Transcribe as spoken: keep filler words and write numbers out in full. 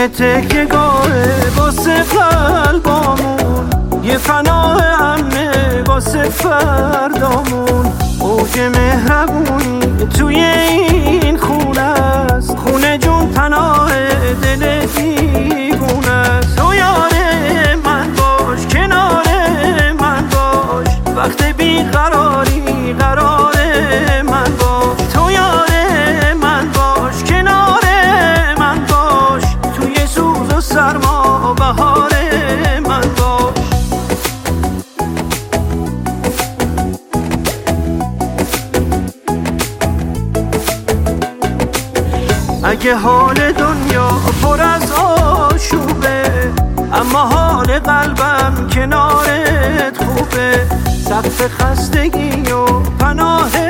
خونه تکه گاهه واسه قلبامون، یه پناه همه واسه فردامون. اوج مهربونی توی این خونه است، خونه جون پناه دل دیوونه است. تو یار من باش، کنار من باش، وقت بیقراری قرار من باش. تو یار من باش، کنار من باش، توی سوز و سرما بهار من باش. اگه حال دنیا پر از آشوبه، اما حال قلبم کنارت خوبه. سقف خستگی و پناه